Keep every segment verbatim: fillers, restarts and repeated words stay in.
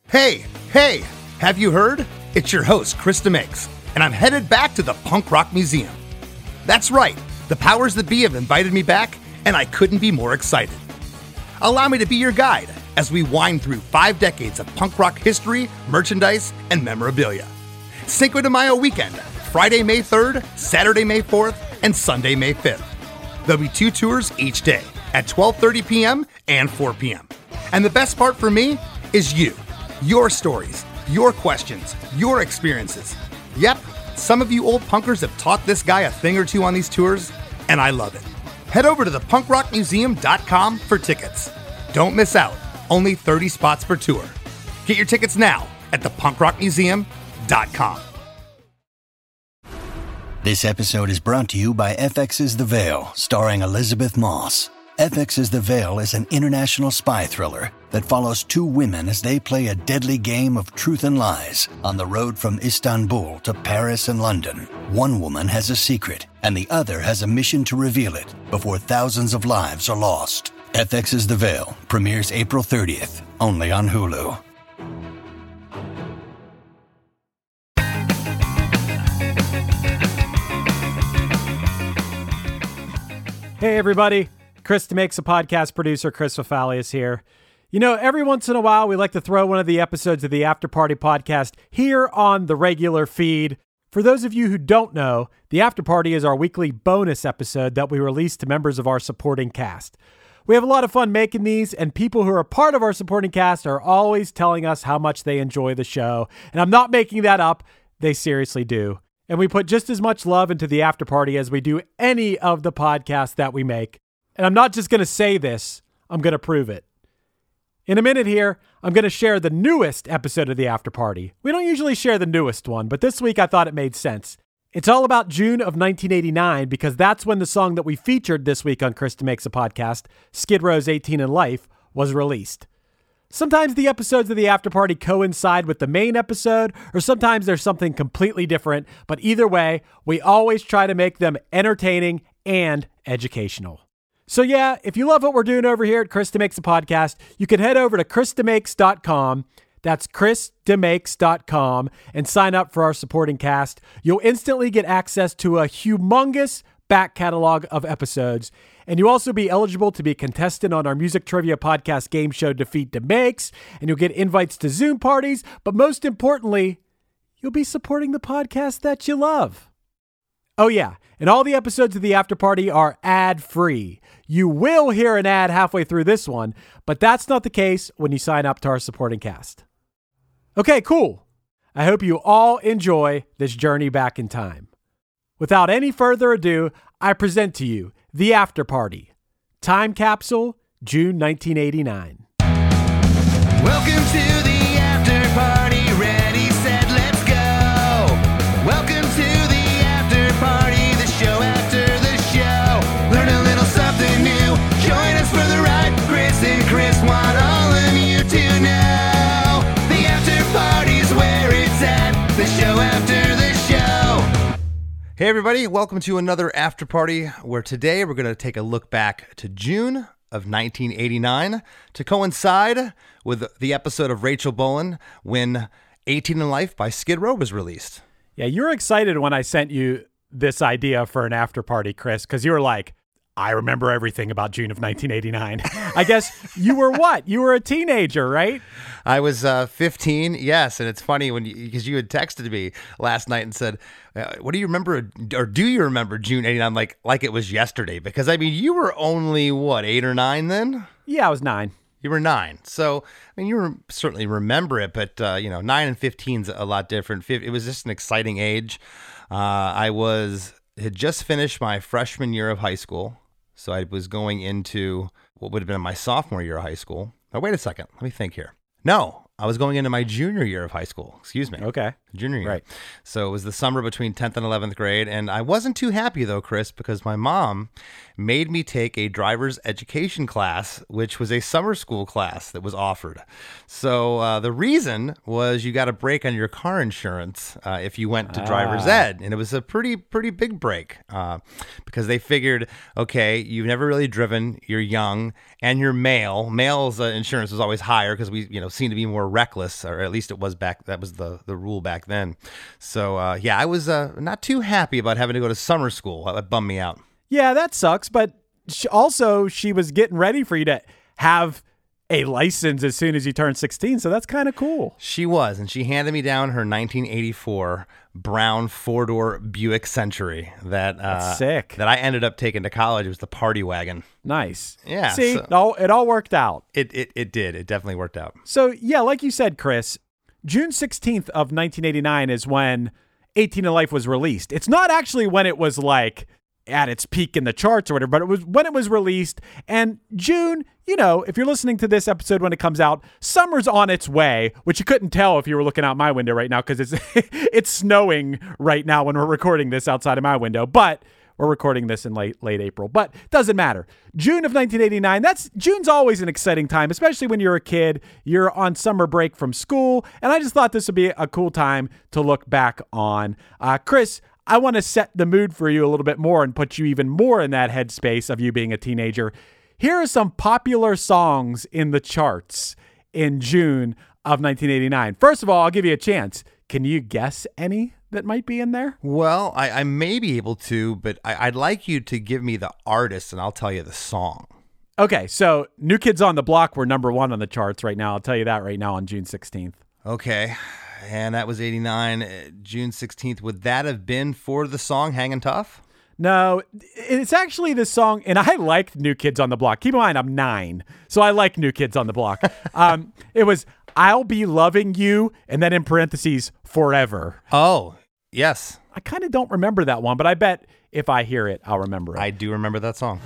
Hey, hey, have you heard? It's your host, Chris DeMakes, and I'm headed back to the Punk Rock Museum. That's right, the powers that be have invited me back, and I couldn't be more excited. Allow me to be your guide as we wind through five decades of punk rock history, merchandise, and memorabilia. Cinco de Mayo weekend, Friday, May third, Saturday, May fourth, and Sunday, May fifth. There'll be two tours each day at twelve thirty p.m. and four p.m. And the best part for me is you. Your stories, your questions, your experiences. Yep, some of you old punkers have taught this guy a thing or two on these tours, and I love it. Head over to the punk rock museum dot com for tickets. Don't miss out. Only thirty spots per tour. Get your tickets now at the punk rock museum dot com. This episode is brought to you by F X's The Veil, starring Elizabeth Moss. F X's The Veil is an international spy thriller that follows two women as they play a deadly game of truth and lies on the road from Istanbul to Paris and London. One woman has a secret, and the other has a mission to reveal it before thousands of lives are lost. F X's The Veil premieres April thirtieth, only on Hulu. Hey, everybody. Chris DeMakes, a podcast producer. Chris Fafalius here. You know, every once in a while, we like to throw one of the episodes of the After Party podcast here on the regular feed. For those of you who don't know, the After Party is our weekly bonus episode that we release to members of our supporting cast. We have a lot of fun making these, and people who are part of our supporting cast are always telling us how much they enjoy the show. And I'm not making that up. They seriously do. And we put just as much love into the After Party as we do any of the podcasts that we make. And I'm not just going to say this, I'm going to prove it. In a minute here, I'm going to share the newest episode of the After Party. We don't usually share the newest one, but this week I thought it made sense. It's all about June of nineteen eighty-nine because that's when the song that we featured this week on Chris DeMakes a Podcast, Skid Row's eighteen in Life, was released. Sometimes the episodes of the After Party coincide with the main episode, or sometimes there's something completely different, but either way, we always try to make them entertaining and educational. So yeah, if you love what we're doing over here at Chris DeMakes a Podcast, you can head over to chris demakes dot com. That's chris demakes dot com and sign up for our supporting cast. You'll instantly get access to a humongous back catalog of episodes. And you'll also be eligible to be a contestant on our music trivia podcast game show Defeat DeMakes. And you'll get invites to Zoom parties. But most importantly, you'll be supporting the podcast that you love. Oh yeah, and all the episodes of the After Party are ad-free. You will hear an ad halfway through this one, but that's not the case when you sign up to our supporting cast. Okay, cool. I hope you all enjoy this journey back in time. Without any further ado, I present to you The After Party, Time Capsule, June nineteen eighty-nine. Welcome to the After Party, ready, set, let's go. Welcome to the After Party, the show after the show. Learn a little something new, join us for the ride. Chris and Chris want all of you to know. The After Party's where it's at, the show after the show. Hey everybody, welcome to another After Party, where today we're going to take a look back to June of nineteen eighty-nine to coincide with the episode of Rachel Bolan when eighteen in Life by Skid Row was released. Yeah, you were excited when I sent you this idea for an After Party, Chris, because you were like, I remember everything about June of nineteen eighty-nine. I guess you were what? You were a teenager, right? I was uh, fifteen, yes, and it's funny when because you, you had texted me last night and said, uh, "What do you remember, or do you remember June eighty-nine?" Like, like it was yesterday, because I mean, you were only what, eight or nine then? Yeah, I was nine. You were nine, so I mean, you re- certainly remember it, but uh, you know, nine and fifteen's a lot different. It was just an exciting age. Uh, I was had just finished my freshman year of high school. So I was going into what would have been my sophomore year of high school. Now, wait a second. Let me think here. No, I was going into my junior year of high school. Excuse me. Okay. Junior year. Right. So it was the summer between tenth and eleventh grade. And I wasn't too happy, though, Chris, because my mom made me take a driver's education class, which was a summer school class that was offered. So uh, the reason was you got a break on your car insurance uh, if you went to ah. driver's ed. And it was a pretty, pretty big break uh, because they figured, okay, you've never really driven, you're young, and you're male. Male's uh, insurance was always higher because we, you know, seem to be more or reckless, or at least it was back. That was the, the rule back then. So, uh, yeah, I was uh, not too happy about having to go to summer school. That bummed me out. Yeah, that sucks. But she, also, she was getting ready for you to have a license as soon as you turn sixteen. So that's kind of cool. She was, and she handed me down her nineteen eighty-four brown four-door Buick Century that uh, That's sick. that I ended up taking to college. It was the party wagon. Nice. Yeah, See, so- it, all, it all worked out. It, it it did. It definitely worked out. So, yeah, like you said, Chris, June sixteenth of nineteen eighty-nine is when eighteen to Life was released. It's not actually when it was like at its peak in the charts or whatever, but it was when it was released. And June, you know, if you're listening to this episode when it comes out, summer's on its way, which you couldn't tell if you were looking out my window right now because it's it's snowing right now when we're recording this outside of my window. But we're recording this in late late April, but doesn't matter. June of nineteen eighty-nine, that's June's always an exciting time, especially when you're a kid, you're on summer break from school. And I just thought this would be a cool time to look back on. Uh, Chris, I want to set the mood for you a little bit more and put you even more in that headspace of you being a teenager. Here are some popular songs in the charts in June of nineteen eighty-nine. First of all, I'll give you a chance. Can you guess any that might be in there? Well, I, I may be able to, but I, I'd like you to give me the artist, and I'll tell you the song. Okay, so New Kids on the Block were number one on the charts right now. I'll tell you that right now on June sixteenth. Okay, and that was eighty-nine. Uh, June sixteenth, would that have been for the song Hangin' Tough? No, it's actually this song, and I liked New Kids on the Block. Keep in mind, I'm nine, so I like New Kids on the Block. um, it was I'll Be Loving You, and then in parentheses, Forever. Oh, yes. I kind of don't remember that one, but I bet if I hear it, I'll remember it. I do remember that song.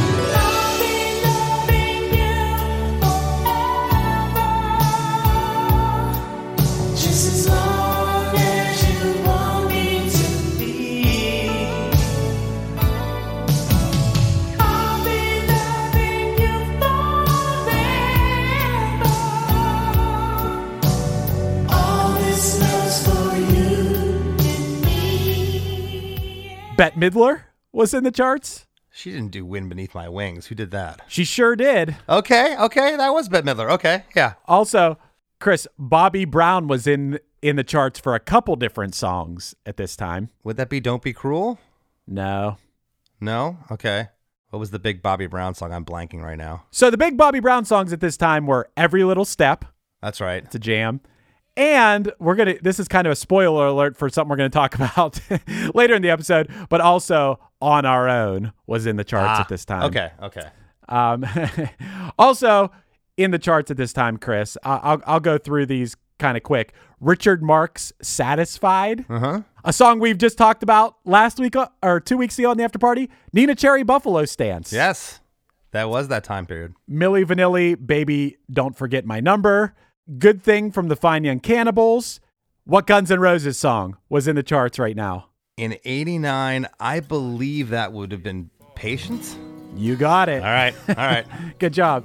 Bette Midler was in the charts. She didn't do Wind Beneath My Wings. Who did that? She sure did. Okay, okay, that was Bette Midler. Okay, yeah. Also, Chris, Bobby Brown was in in the charts for a couple different songs at this time. Would that be Don't Be Cruel? No. No? Okay. What was the big Bobby Brown song? I'm blanking right now. So the big Bobby Brown songs at this time were Every Little Step. That's right. It's a jam. And we're going to, this is kind of a spoiler alert for something we're going to talk about later in the episode, but also On Our Own was in the charts Ah, at this time. Okay, okay. Um, also in the charts at this time, Chris, I- I'll, I'll go through these kind of quick. Richard Marx, Satisfied, Uh-huh. a song we've just talked about last week uh, or two weeks ago on the after party. Nina Cherry, Buffalo Stance. Yes, that was that time period. Milli Vanilli, Baby Don't Forget My Number. Good Thing from the Fine Young Cannibals. What Guns N' Roses song was in the charts right now? In eighty-nine, I believe that would have been Patience. You got it. All right, all right. Good job.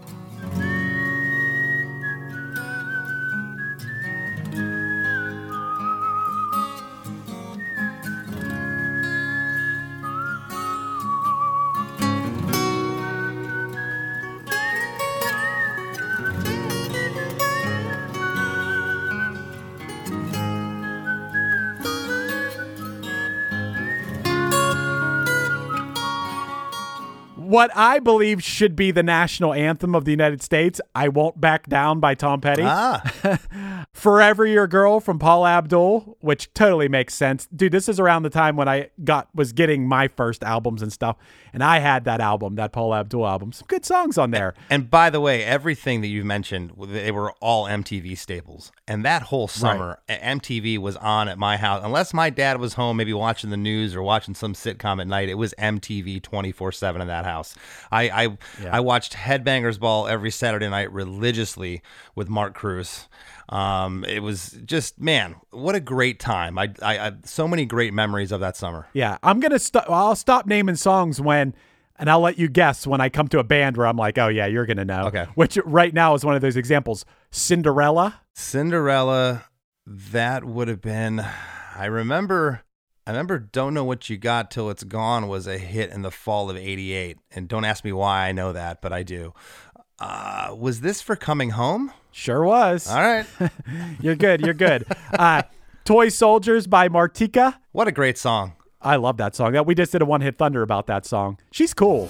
What I believe should be the national anthem of the United States, I Won't Back Down by Tom Petty. Ah, Forever Your Girl from Paul Abdul, which totally makes sense. Dude, this is around the time when I got was getting my first albums and stuff, and I had that album, that Paul Abdul album. Some good songs on there. and by the way, everything that you mentioned, they were all M T V staples. And that whole summer, M T V was on at my house. Unless my dad was home, maybe watching the news or watching some sitcom at night, it was M T V twenty-four seven in that house. I I, Yeah. I watched Headbangers Ball every Saturday night religiously with Mark Cruz. Um, it was just, man, what a great time. I, I, I so many great memories of that summer. Yeah, I'm going to stop. I'll stop naming songs when, and I'll let you guess when I come to a band where I'm like, oh, yeah, you're going to know. Okay. Which right now is one of those examples. Cinderella. Cinderella, that would have been, I remember, I remember Don't Know What You Got Till It's Gone was a hit in the fall of eighty-eight. And don't ask me why I know that, but I do. Uh, was this for Coming Home? Sure was. All right. You're good. You're good. Uh, Toy Soldiers by Martika. What a great song. I love that song. That we just did a One Hit Thunder about that song. She's cool.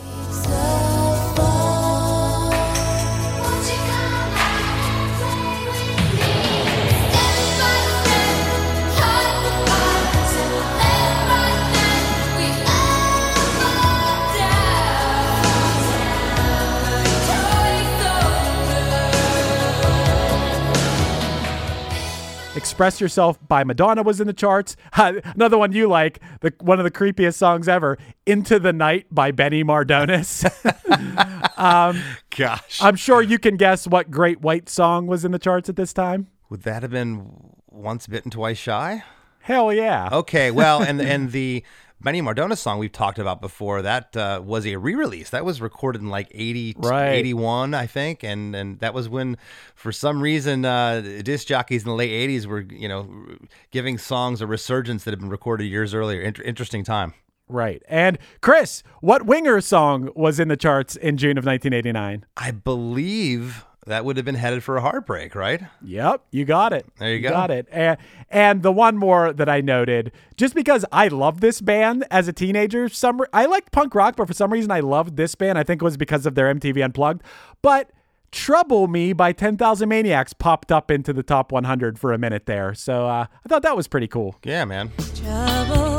Express Yourself by Madonna was in the charts. Uh, another one you like, the one of the creepiest songs ever, Into the Night by Benny Mardones. um, Gosh. I'm sure you can guess what Great White song was in the charts at this time. Would that have been Once Bitten, Twice Shy? Hell yeah. Okay, well, and and the Benny Mardones song we've talked about before, that uh, was a re-release. That was recorded in like eighty, right. eighty-one, I think, and and that was when, for some reason, uh, disc jockeys in the late eighties were, you know, giving songs a resurgence that had been recorded years earlier. Inter- interesting time. Right. And Chris, what Winger song was in the charts in June of nineteen eighty-nine? I believe that would have been Headed for a Heartbreak, right? Yep, you got it. There you, you go. Got it. And, and the one more that I noted, just because I loved this band as a teenager, some I liked punk rock, but for some reason I loved this band. I think it was because of their M T V Unplugged. But Trouble Me by ten thousand Maniacs popped up into the top one hundred for a minute there. So uh, I thought that was pretty cool. Yeah, man. Trouble.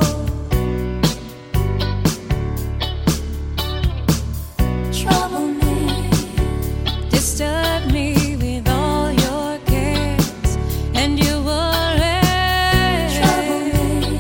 Trouble me. Disturb me with all your cares and your worries. Trouble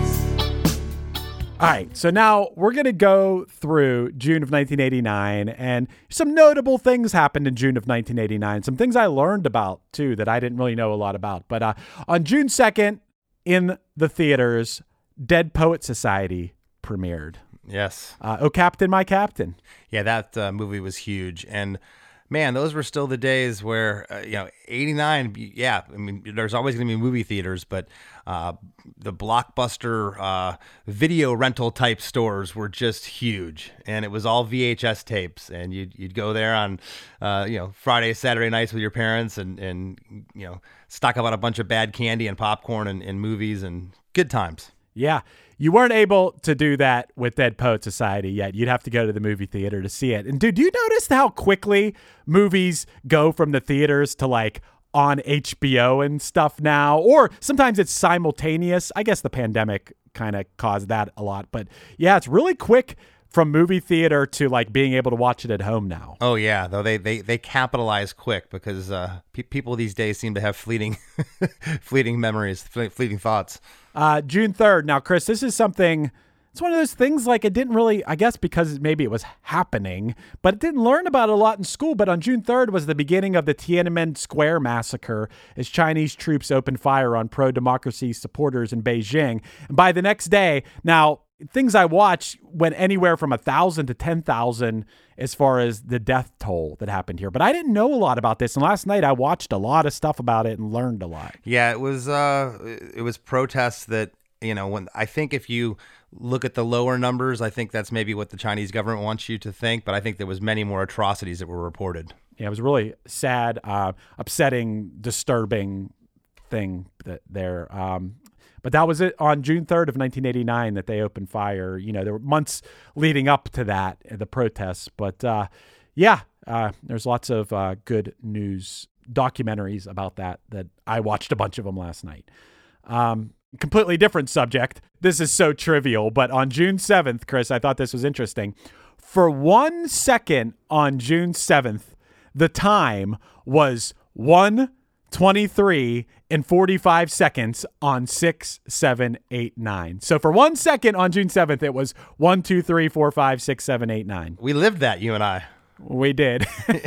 me. All right, so now we're going to go through June of nineteen eighty-nine, and some notable things happened in June of nineteen eighty-nine. Some things I learned about, too, that I didn't really know a lot about. But uh, on June second, in the theaters, Dead Poet Society premiered. Yes. Uh, oh, Captain, My Captain. Yeah, that uh, movie was huge. And man, those were still the days where, uh, you know, eighty-nine, yeah, I mean, there's always going to be movie theaters, but uh, the Blockbuster uh, video rental type stores were just huge. And it was all V H S tapes. And you'd, you'd go there on, uh, you know, Friday, Saturday nights with your parents and, and you know, stock up on a bunch of bad candy and popcorn and, and movies and good times. Yeah. You weren't able to do that with Dead Poet Society yet. You'd have to go to the movie theater to see it. And dude, do you notice how quickly movies go from the theaters to like on H B O and stuff now? Or sometimes it's simultaneous. I guess the pandemic kind of caused that a lot. But yeah, it's really quick from movie theater to like being able to watch it at home now. Oh yeah, though they they they capitalize quick because uh, pe- people these days seem to have fleeting, fleeting memories, fle- fleeting thoughts. Uh, June third. Now, Chris, this is something. It's one of those things like it didn't really, I guess, because maybe it was happening, but it didn't learn about it a lot in school. But on June third was the beginning of the Tiananmen Square massacre as Chinese troops opened fire on pro-democracy supporters in Beijing. And by the next day, now. Things I watched went anywhere from a thousand to ten thousand as far as the death toll that happened here. But I didn't know a lot about this. And last night I watched a lot of stuff about it and learned a lot. Yeah, it was uh, it was protests that, you know, when I think if you look at the lower numbers, I think that's maybe what the Chinese government wants you to think. But I think there was many more atrocities that were reported. Yeah, it was a really sad, uh, upsetting, disturbing thing that there. Um, But that was it on June third of nineteen eighty-nine that they opened fire. You know, there were months leading up to that, the protests. But uh, yeah, uh, there's lots of uh, good news documentaries about that that I watched a bunch of them last night. Um, completely different subject. This is so trivial, but on June seventh, Chris, I thought this was interesting. For one second on June seventh, the time was one twenty-three and forty-five seconds on six, seven, eight, nine. So for one second on June seventh, it was one, two, three, four, five, six, seven, eight, nine. We lived that, you and I. We did.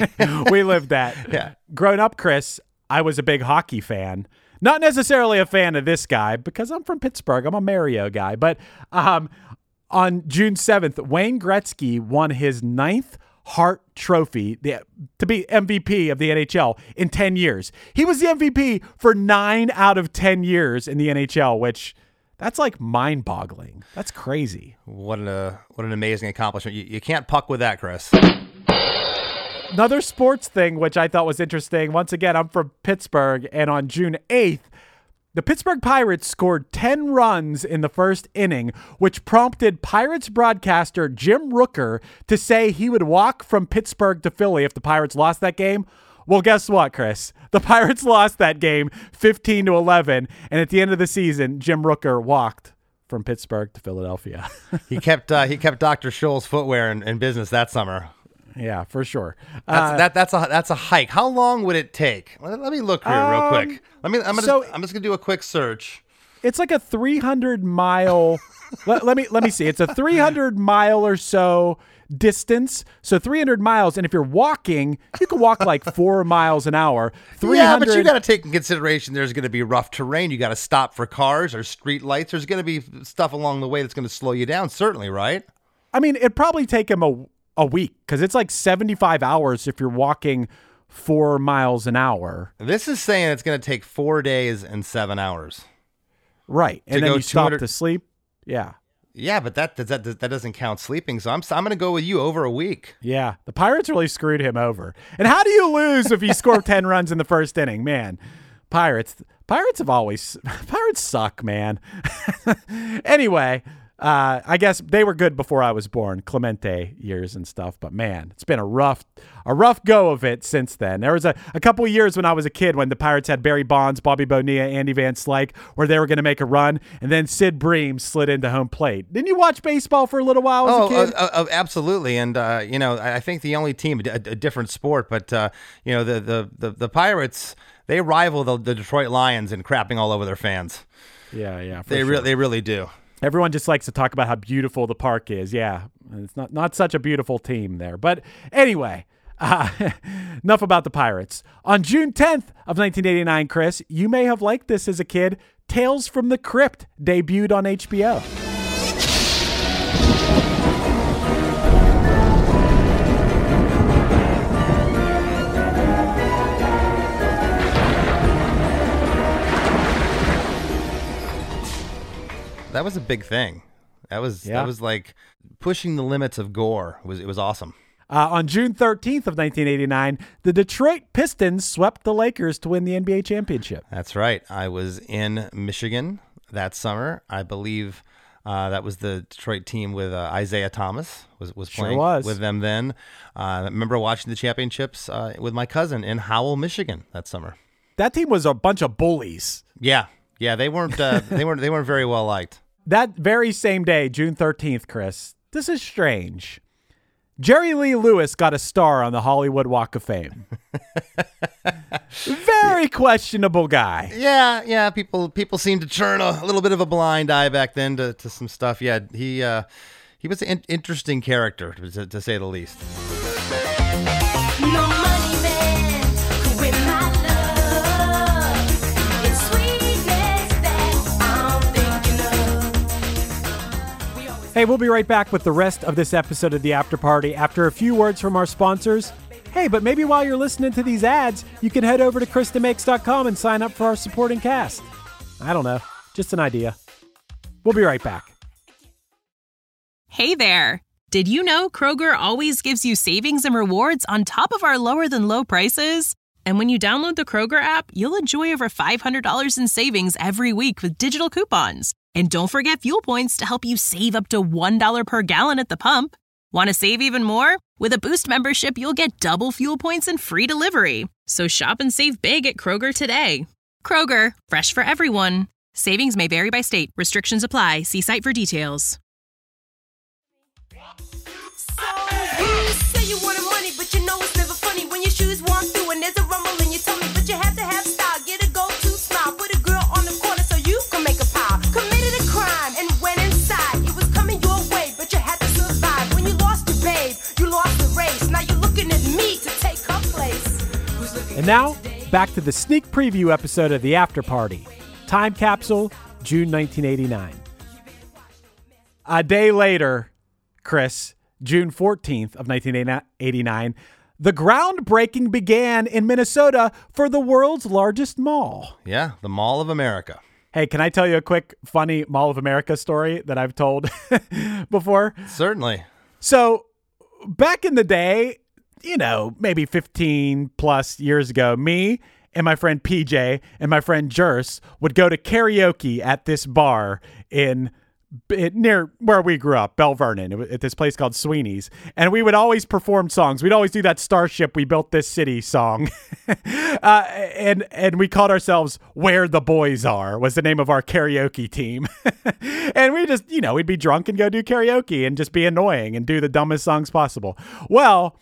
We lived that. Yeah. Growing up, Chris, I was a big hockey fan. Not necessarily a fan of this guy because I'm from Pittsburgh. I'm a Mario guy. But um, on June seventh, Wayne Gretzky won his ninth Hart Trophy the, to be M V P of the N H L in ten years. He was the M V P for nine out of ten years in the N H L, which that's like mind boggling. That's crazy. What an uh, what an amazing accomplishment. You, you can't puck with that, Chris. another sports thing, which I thought was interesting. Once again, I'm from Pittsburgh, and on June eighth, the Pittsburgh Pirates scored ten runs in the first inning, which prompted Pirates broadcaster Jim Rooker to say he would walk from Pittsburgh to Philly if the Pirates lost that game. Well, guess what, Chris? The Pirates lost that game fifteen to eleven, and at the end of the season, Jim Rooker walked from Pittsburgh to Philadelphia. he kept uh, he kept Doctor Scholl's footwear in, in business that summer. Yeah, for sure. That's, Uh, that that's a that's a hike. How long would it take? Let, let me look here real Um, quick. Let me. I'm gonna. so- I'm just gonna do a quick search. It's like a three hundred mile. let, let me let me see. It's a three hundred mile or so distance. So three hundred miles, and if you're walking, you can walk like four miles an hour. Yeah, but you got to take in consideration there's going to be rough terrain. You got to stop for cars or street lights. There's going to be stuff along the way that's going to slow you down. Certainly, right? I mean, it'd probably take him a a week because it's like seventy-five hours if you're walking four miles an hour. This is saying it's going to take four days and seven hours. Right, To and then go you stop two hundred to sleep. Yeah. Yeah, but that that that doesn't count sleeping. So I'm I'm going to go with you over a week. Yeah, the Pirates really screwed him over. And how do you lose if you score ten runs in the first inning? Man, Pirates Pirates have always Pirates suck, man. Anyway, uh, I guess they were good before I was born, Clemente years and stuff. But man, it's been a rough a rough go of it since then. There was a, a couple of years when I was a kid when the Pirates had Barry Bonds, Bobby Bonilla, Andy Van Slyke, where they were going to make a run, and then Sid Bream slid into home plate. Didn't you watch baseball for a little while as Oh, a kid? uh, uh, absolutely. And, uh, you know, I I think the only team, a, a different sport, but, uh, you know, the, the, the, the Pirates, they rival the, the Detroit Lions in crapping all over their fans. Yeah, yeah. For They, sure. re- they really do. Everyone just likes to talk about how beautiful the park is. Yeah, it's not, not such a beautiful team there. But anyway, uh, enough about the Pirates. On June tenth of nineteen eighty-nine, Chris, you may have liked this as a kid. Tales from the Crypt debuted on H B O. That was a big thing. That was Yeah. that was like pushing the limits of gore. It was it was awesome. Uh, on June thirteenth of nineteen eighty-nine, the Detroit Pistons swept the Lakers to win the N B A championship. That's right. I was in Michigan that summer. I believe uh, that was the Detroit team with uh, Isaiah Thomas was was Sure playing was. with them then. Uh, I remember watching the championships uh, with my cousin in Howell, Michigan that summer. That team was a bunch of bullies. Yeah, yeah, they weren't uh, they weren't they weren't very well liked. That very same day, June thirteenth, Chris, this is strange. Jerry Lee Lewis got a star on the Hollywood Walk of Fame. Very questionable guy. Yeah, yeah. People people seem to turn a, a little bit of a blind eye back then to, to some stuff. Yeah, he uh, he was an in- interesting character to, to say the least. No money man could win my love. It's sweetness that I'm thinking of. We always Hey, we'll be right back with the rest of this episode of The After Party after a few words from our sponsors. Hey, but maybe while you're listening to these ads, you can head over to Krista Makes dot com and sign up for our supporting cast. I don't know, just an idea. We'll be right back. Hey there! Did you know Kroger always gives you savings and rewards on top of our lower than low prices? And when you download the Kroger app, you'll enjoy over five hundred dollars in savings every week with digital coupons. And don't forget fuel points to help you save up to one dollar per gallon at the pump. Want to save even more? With a Boost membership, you'll get double fuel points and free delivery. So shop and save big at Kroger today. Kroger, fresh for everyone. Savings may vary by state. Restrictions apply. See site for details. So you say you wanted money, but you know it's never funny when your shoes walk through and there's a rumble in your tummy. But you have to have style, get a go-to smile, put a girl on the corner so you can make a pile. Committed a crime and went inside. It was coming your way, but you had to survive. When you lost your babe, you lost the race. Now you're looking at me to take her place. Who's looking And now, back to the sneak preview episode of The After Party. Time capsule, June nineteen eighty-nine. A day later, Chris, June fourteenth of nineteen eighty-nine, the groundbreaking began in Minnesota for the world's largest mall. Yeah, the Mall of America. Hey, can I tell you a quick, funny Mall of America story that I've told before? Certainly. So back in the day, you know, maybe fifteen plus years ago, me and my friend P J and my friend Jers would go to karaoke at this bar in It, near where we grew up, Bell Vernon, at this place called Sweeney's. And we would always perform songs. We'd always do that Starship We Built This City song. uh, and and we called ourselves Where the Boys Are was the name of our karaoke team. And we just, you know, we'd be drunk and go do karaoke and just be annoying and do the dumbest songs possible. Well,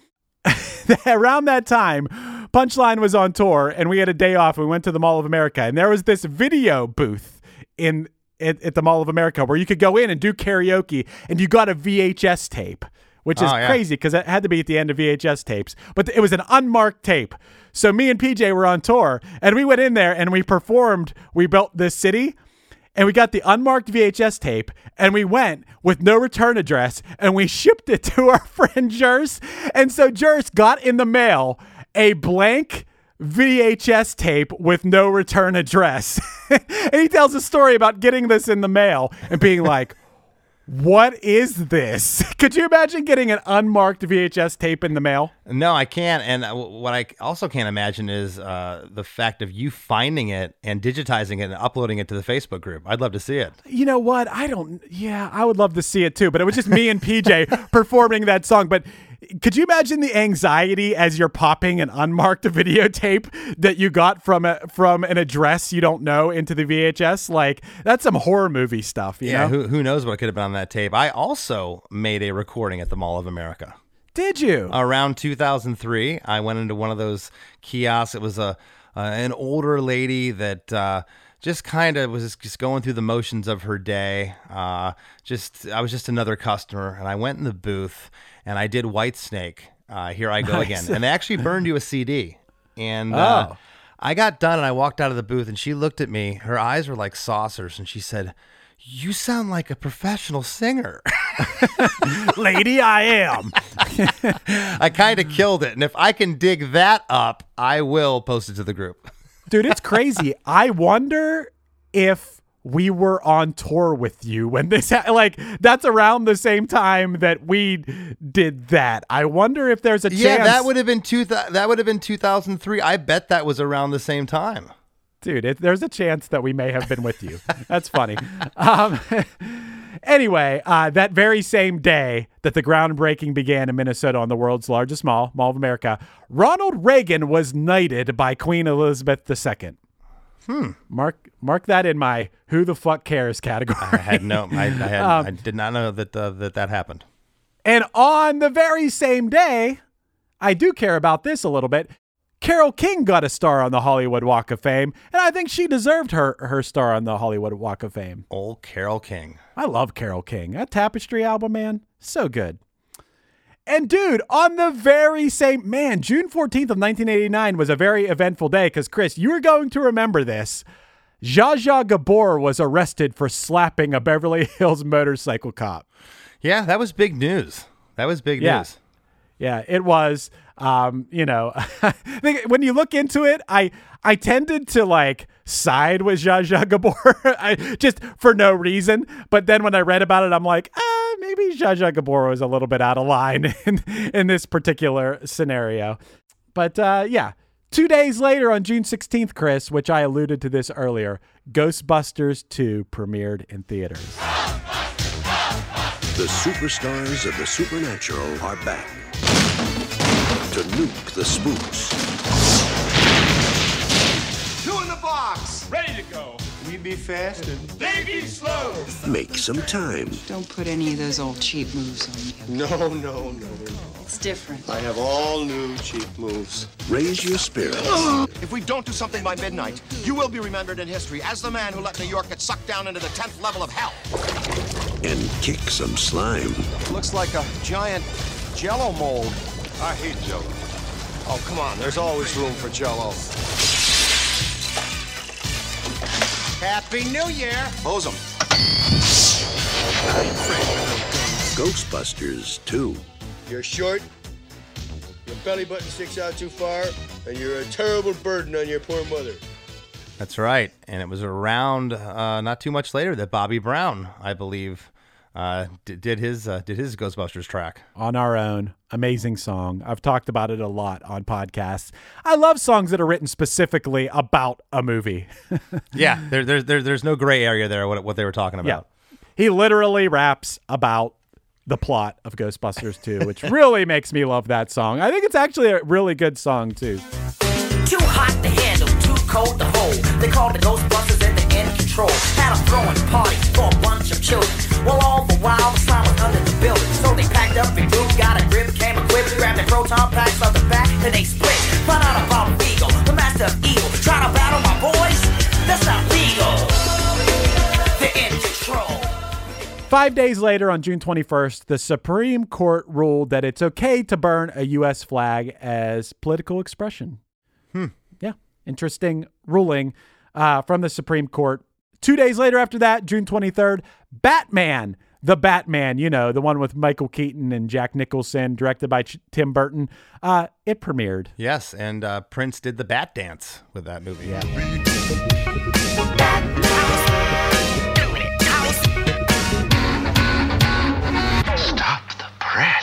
around that time, Punchline was on tour and we had a day off. We went to the Mall of America and there was this video booth in At, at the Mall of America where you could go in and do karaoke and you got a V H S tape, which is Oh, yeah. crazy because it had to be at the end of V H S tapes, but it was an unmarked tape. So me and P J were on tour and we went in there and we performed We Built This City and we got the unmarked V H S tape and we went with no return address and we shipped it to our friend Jers. And so Jers got in the mail a blank V H S tape with no return address. And he tells a story about getting this in the mail and being like, what is this? Could you imagine getting an unmarked V H S tape in the mail? No, I can't. And uh, what I also can't imagine is uh, the fact of you finding it and digitizing it and uploading it to the Facebook group. I'd love to see it. You know what? I don't, yeah, I would love to see it too, but it was just me and P J performing that song. But could you imagine the anxiety as you're popping an unmarked videotape that you got from a, from an address you don't know into the V H S? Like, that's some horror movie stuff, you Yeah, know? who, who knows what could have been on that tape. I also made a recording at the Mall of America. Did you? Around two thousand three, I went into one of those kiosks. It was a uh, an older lady that uh, just kind of was just going through the motions of her day. Uh, just I was just another customer, and I went in the booth and I did Whitesnake. Uh, Here I Go Nice. Again, and they actually burned you a C D. And uh, Oh. I got done, and I walked out of the booth, and she looked at me. Her eyes were like saucers, and she said, "You sound like a professional singer." Lady, I am. I kind of killed it. And if I can dig that up, I will post it to the group. Dude, it's crazy. I wonder if we were on tour with you when this, ha- like, that's around the same time that we did that. I wonder if there's a chance. Yeah, that would have been two. Th- that would have been two thousand three. I bet that was around the same time. Dude, it, there's a chance that we may have been with you. That's funny. Um, anyway, uh, that very same day that the groundbreaking began in Minnesota on the world's largest mall, Mall of America, Ronald Reagan was knighted by Queen Elizabeth the Second. Hmm. Mark mark that in my who the fuck cares category. I had no. I, I had. Um, I did not know that uh, that that happened. And on the very same day, I do care about this a little bit. Carole King got a star on the Hollywood Walk of Fame, and I think she deserved her her star on the Hollywood Walk of Fame. Old Carole King. I love Carole King. That Tapestry album, man, so good. And dude, on the very same, man, June fourteenth of nineteen eighty-nine was a very eventful day because, Chris, you are going to remember this. Zsa Zsa Gabor was arrested for slapping a Beverly Hills motorcycle cop. Yeah, that was big news. That was big Yeah. news. Yeah, it was. Um, you know, I think when you look into it, I I tended to like side with Zsa Zsa Gabor, I, just for no reason. But then when I read about it, I'm like, ah, maybe Zsa Zsa Gabor was a little bit out of line in, in this particular scenario. But uh, yeah, two days later on June sixteenth, Chris, which I alluded to this earlier, Ghostbusters two premiered in theaters. The superstars of the supernatural are back to nuke the spooks. Two in the box. Ready to go. We be fast and they be slow. Make some time. Don't put any of those old cheap moves on me. No, no, no, no. It's different. I have all new cheap moves. Raise your spirits. If we don't do something by midnight, you will be remembered in history as the man who let New York get sucked down into the tenth level of hell. And kick some slime. Looks like a giant Jell-O mold. I hate Jello. Oh, come on. There's always room for Jell-O. Happy New Year. Hose 'em. Ghostbusters two. You're short, your belly button sticks out too far, and you're a terrible burden on your poor mother. That's right. And it was around uh, not too much later that Bobby Brown, I believe, uh, did, did his uh, did his Ghostbusters track on our own. Amazing song. I've talked about it a lot on podcasts. I love songs that are written specifically about a movie. yeah, there, there, there, there's no gray area there. What what they were talking about. Yeah. He literally raps about the plot of Ghostbusters two, which really makes me love that song. I think it's actually a really good song too. Too hot to handle, too cold to hold. They called the Ghostbusters and they're in control. Had them throwing parties for a bunch of children. Well, all the while the slime was under the building. So they packed up and moved, got a grip, came equipped, grabbed their proton packs off the back, then they split. Found out about Vigo, the master of evil. Try to battle my boys? That's not legal. They're in control. Five days later, on June twenty-first, the Supreme Court ruled that it's okay to burn a U S flag as political expression. Hmm. Yeah. Interesting ruling uh, from the Supreme Court. Two days later after that, June twenty-third, Batman, the Batman, you know, the one with Michael Keaton and Jack Nicholson, directed by Ch- Tim Burton, uh, it premiered. Yes, and uh, Prince did the Bat Dance with that movie. Yeah. Stop the press.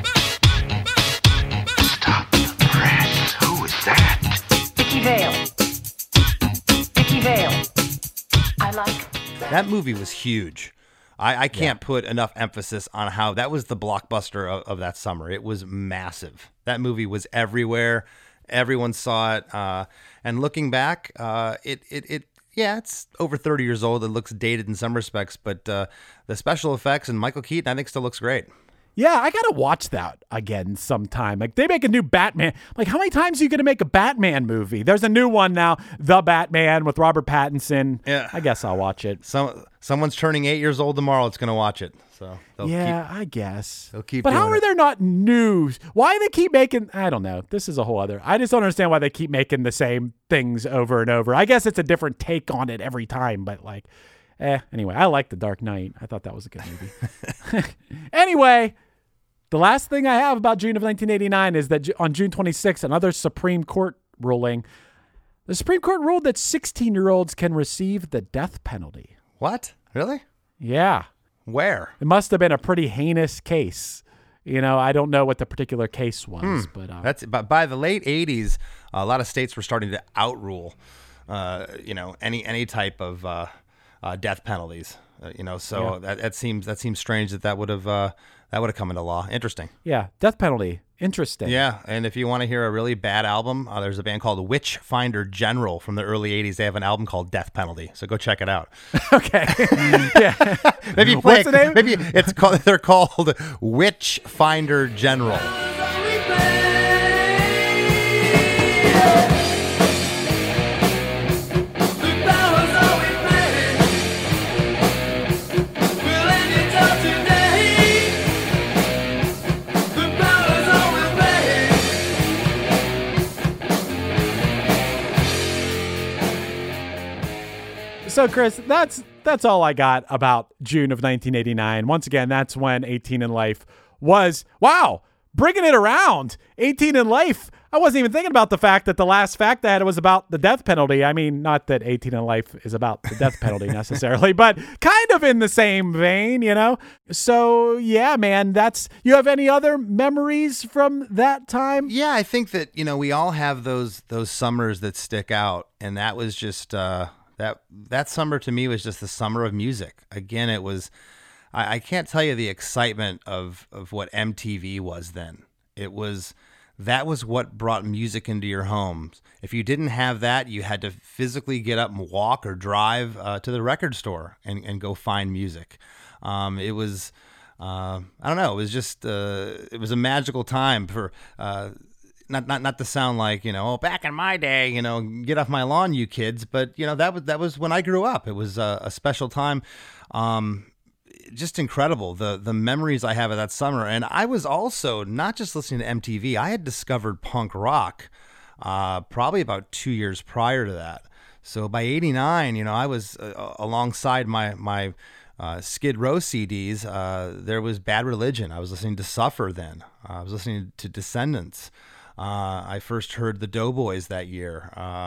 Stop the press. Who is that? Vicky Vale. Vicky Vale. I like. That movie was huge. I, I can't yeah. put enough emphasis on how that was the blockbuster of, of that summer. It was massive. That movie was everywhere. Everyone saw it. Uh, and looking back, uh, it, it, it, yeah, it's over thirty years old. It looks dated in some respects, but uh, the special effects and Michael Keaton, I think, still looks great. Yeah, I gotta watch that again sometime. Like, they make a new Batman. Like, how many times are you gonna make a Batman movie? There's a new one now, The Batman with Robert Pattinson. Yeah, I guess I'll watch it. Some someone's turning eight years old tomorrow. It's gonna watch it. So yeah, keep, I guess they'll keep. But doing how are it. there not news? Why do they keep making? I don't know. This is a whole other. I just don't understand why they keep making the same things over and over. I guess it's a different take on it every time, but like, eh. Anyway, I like The Dark Knight. I thought that was a good movie. Anyway. The last thing I have about June of nineteen eighty-nine is that on June twenty-sixth, another Supreme Court ruling. The Supreme Court ruled that sixteen-year-olds can receive the death penalty. What? Really? Yeah. Where? It must have been a pretty heinous case. You know, I don't know what the particular case was, hmm. but uh, that's but by the late eighties, a lot of states were starting to outrule, uh, you know, any any type of uh, uh, death penalties. Uh, you know, so Yeah. that, that seems that seems strange that that would have uh, that would have come into law. Interesting. Yeah, death penalty. Interesting. Yeah, and if you want to hear a really bad album, uh, there's a band called Witchfinder General from the early eighties. They have an album called Death Penalty, so go check it out. Okay. Yeah. Maybe you play What's it, the name? Maybe it's called. They're called Witchfinder General. So, Chris, that's that's all I got about June of nineteen eighty-nine. Once again, that's when eighteen in Life was, wow, bringing it around. eighteen in Life. I wasn't even thinking about the fact that the last fact I had was about the death penalty. I mean, not that eighteen in Life is about the death penalty necessarily, but kind of in the same vein, you know? So, yeah, man, that's, you have any other memories from that time? Yeah, I think that, you know, we all have those those summers that stick out, and that was just, uh, that that summer to me was just the summer of music. Again, it was, I, I can't tell you the excitement of, of what M T V was then. It was, that was what brought music into your homes. If you didn't have that, you had to physically get up and walk or drive uh, to the record store and, and go find music. Um, it was, uh, I don't know, it was just, uh, it was a magical time for, uh, Not, not not to sound like, you know, oh, back in my day, you know, get off my lawn, you kids. But, you know, that was that was when I grew up. It was a, a special time. Um, just incredible, the the memories I have of that summer. And I was also not just listening to M T V. I had discovered punk rock uh, probably about two years prior to that. So by eighty-nine, you know, I was uh, alongside my my uh, Skid Row C Ds. Uh, there was Bad Religion. I was listening to Suffer then. Uh, I was listening to Descendants. Uh, I first heard the Doughboys that year. Uh,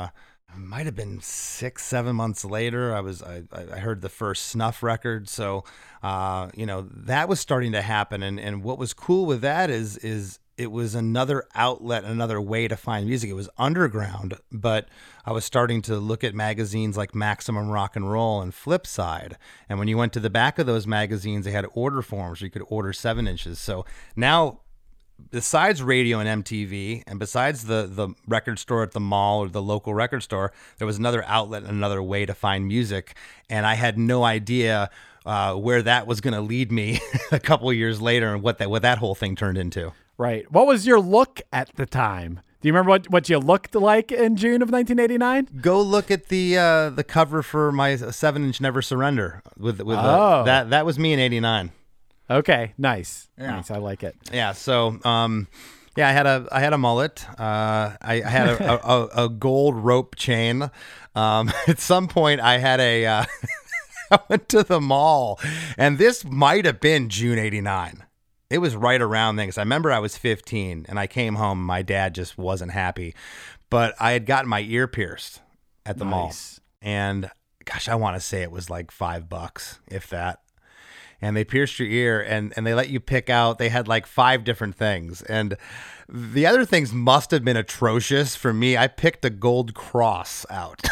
might have been six, seven months later. I was I, I heard the first Snuff record, so uh, you know that was starting to happen. And, and what was cool with that is is it was another outlet, another way to find music. It was underground, but I was starting to look at magazines like Maximum Rock and Roll and Flipside. And when you went to the back of those magazines, they had order forms where you could order seven inches. So now, besides radio and M T V, and besides the, the record store at the mall or the local record store, there was another outlet, another way to find music. And I had no idea uh, where that was going to lead me a couple of years later and what that, what that whole thing turned into. Right. What was your look at the time? Do you remember what, what you looked like in June of nineteen eighty-nine? Go look at the uh, the cover for my seven inch Never Surrender. With with oh. the, that that was me in eighty-nine. Okay, nice, Yeah. nice. I like it. Yeah. So, um, yeah, I had a I had a mullet. Uh, I, I had a, a, a gold rope chain. Um, at some point, I had a. Uh, I went to the mall, and this might have been June eighty-nine. It was right around then, because I remember I was fifteen, and I came home. And my dad just wasn't happy, but I had gotten my ear pierced at the Nice. mall, and gosh, I want to say it was like five bucks, if that. And they pierced your ear, and, and they let you pick out. They had like five different things, and the other things must have been atrocious. For me, I picked a gold cross out.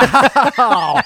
Wow.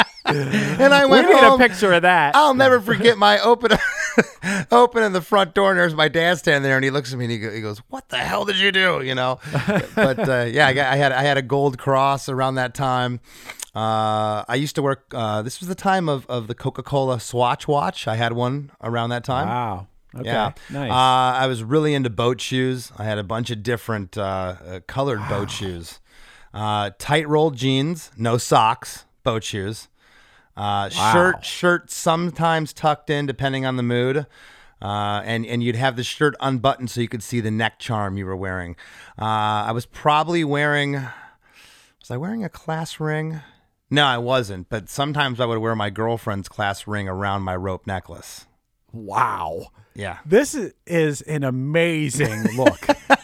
And I went We need home. a picture of that. I'll never forget my open, opening the front door, and there's my dad standing there, and he looks at me and he, go, he goes, "What the hell did you do?" You know. But uh, yeah, I, got, I had I had a gold cross around that time. Uh, I used to work. Uh, this was the time of, of the Coca-Cola Swatch watch. I had one around that time. Wow. Okay. Yeah. Nice. Uh, I was really into boat shoes. I had a bunch of different uh, uh, colored wow. boat shoes. Uh, tight rolled jeans, no socks, boat shoes. Uh, wow. Shirt, shirt sometimes tucked in depending on the mood. Uh, and, and you'd have the shirt unbuttoned so you could see the neck charm you were wearing. Uh, I was probably wearing, was I wearing a class ring? No, I wasn't. But sometimes I would wear my girlfriend's class ring around my rope necklace. Wow. Yeah. This is, is an amazing look.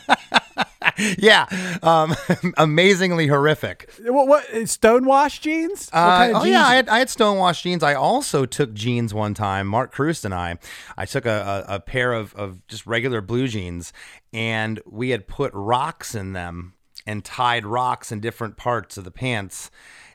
Yeah. Um, amazingly horrific. What, what stonewashed jeans? What Uh, kind of oh jeans? yeah, I had, I had stonewashed jeans. I also took jeans one time. Mark Krust and I, I took a, a, a pair of, of just regular blue jeans, and we had put rocks in them and tied rocks in different parts of the pants.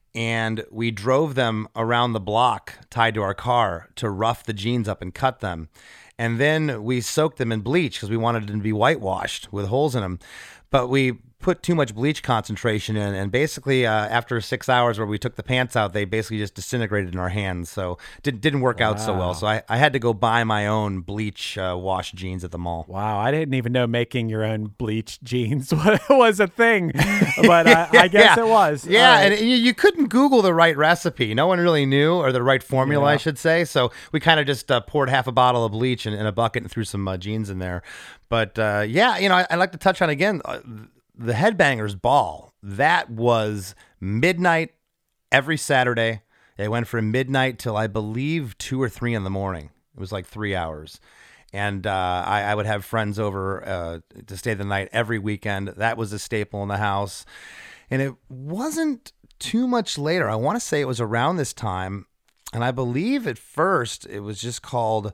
And we drove them around the block tied to our car to rough the jeans up and cut them. And then we soaked them in bleach because we wanted them to be whitewashed with holes in them. But we put too much bleach concentration in, and basically uh, after six hours where we took the pants out, they basically just disintegrated in our hands. So it didn't work wow. out so well. So I, I had to go buy my own bleach uh, washed jeans at the mall. Wow, I didn't even know making your own bleach jeans was a thing, but I, I guess yeah. it was. Yeah, right. and you, you couldn't Google the right recipe. No one really knew, or the right formula, yeah. I should say. So we kind of just uh, poured half a bottle of bleach in, in a bucket and threw some uh, jeans in there. But uh, yeah, you know, I, I'd like to touch on again uh, the Headbangers Ball. That was midnight every Saturday. It went from midnight till I believe two or three in the morning. It was like three hours. And uh, I, I would have friends over uh, to stay the night every weekend. That was a staple in the house. And it wasn't too much later. I want to say it was around this time. And I believe at first it was just called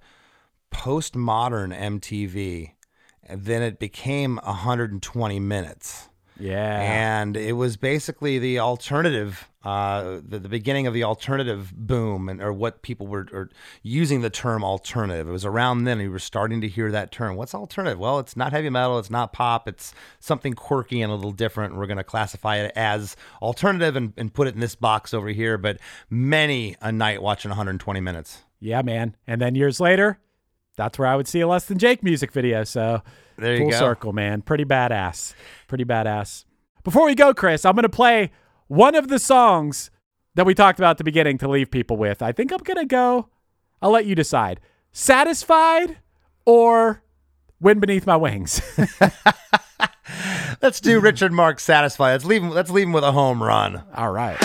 Postmodern M T V. And then it became one hundred twenty minutes. Yeah. And it was basically the alternative, uh, the, the beginning of the alternative boom, and or what people were or using the term alternative. It was around then we were starting to hear that term. What's alternative? Well, it's not heavy metal. It's not pop. It's something quirky and a little different. We're going to classify it as alternative and, and put it in this box over here. But many a night watching one hundred twenty minutes. Yeah, man. And then years later, that's where I would see a Less Than Jake music video. So there you full go. circle, man. Pretty badass. Pretty badass. Before we go, Chris, I'm going to play one of the songs that we talked about at the beginning to leave people with. I think I'm going to go, I'll let you decide. Satisfied or Wind Beneath My Wings? Let's do Richard Marx Satisfied. Let's leave him, let's leave him with a home run. All right.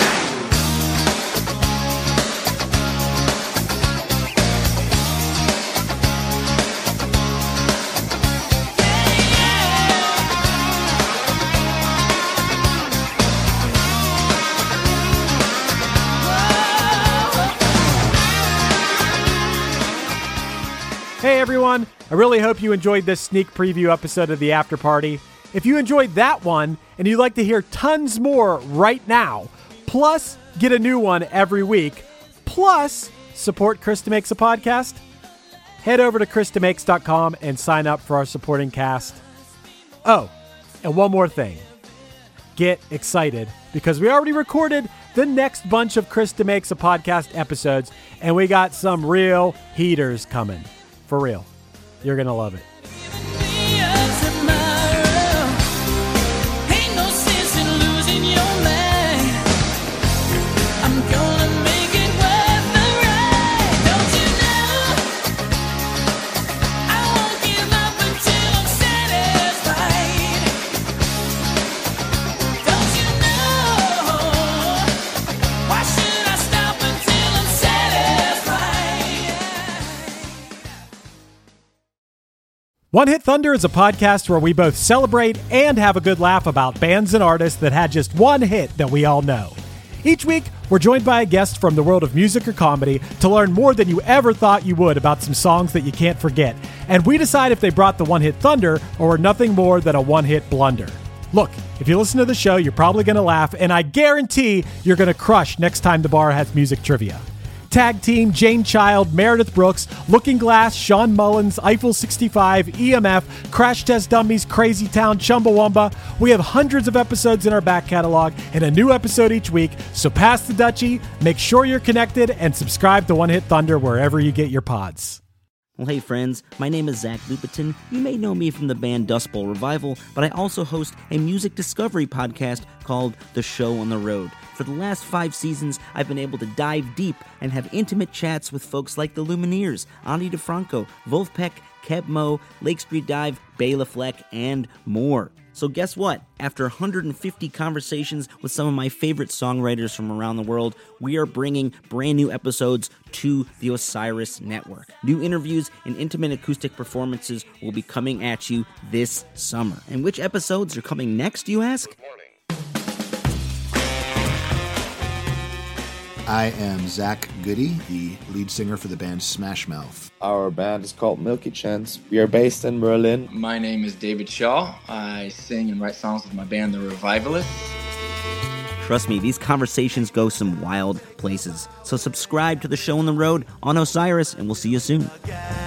Hey everyone, I really hope you enjoyed this sneak preview episode of the After Party. If you enjoyed that one and you'd like to hear tons more right now, plus get a new one every week, plus support Krista Makes a Podcast, head over to krista makes dot com and sign up for our supporting cast. Oh, and one more thing. Get excited because we already recorded the next bunch of Krista Makes a Podcast episodes, and we got some real heaters coming. For real. You're going to love it. One Hit Thunder is a podcast where we both celebrate and have a good laugh about bands and artists that had just one hit that we all know. Each week, we're joined by a guest from the world of music or comedy to learn more than you ever thought you would about some songs that you can't forget. And we decide if they brought the One Hit Thunder or were nothing more than a one-hit blunder. Look, if you listen to the show, you're probably going to laugh, and I guarantee you're going to crush next time the bar has music trivia. Tag Team, Jane Child, Meredith Brooks, Looking Glass, Sean Mullins, Eiffel sixty-five, E M F, Crash Test Dummies, Crazy Town, Chumbawamba. We have hundreds of episodes in our back catalog and a new episode each week, so pass the Dutchie, make sure you're connected, and subscribe to One Hit Thunder wherever you get your pods. Well, hey friends, my name is Zach Lupetin. You may know me from the band Dust Bowl Revival, but I also host a music discovery podcast called The Show on the Road. For the last five seasons, I've been able to dive deep and have intimate chats with folks like the Lumineers, Ani DeFranco, Wolfpack, Keb Mo, Lake Street Dive, Bela Fleck, and more. So guess what? After one hundred fifty conversations with some of my favorite songwriters from around the world, we are bringing brand new episodes to the Osiris Network. New interviews and intimate acoustic performances will be coming at you this summer. And which episodes are coming next, you ask? I am Zach Goody, the lead singer for the band Smash Mouth. Our band is called Milky Chance. We are based in Berlin. My name is David Shaw. I sing and write songs with my band, The Revivalists. Trust me, these conversations go some wild places. So subscribe to The Show on the Road on Osiris, and we'll see you soon.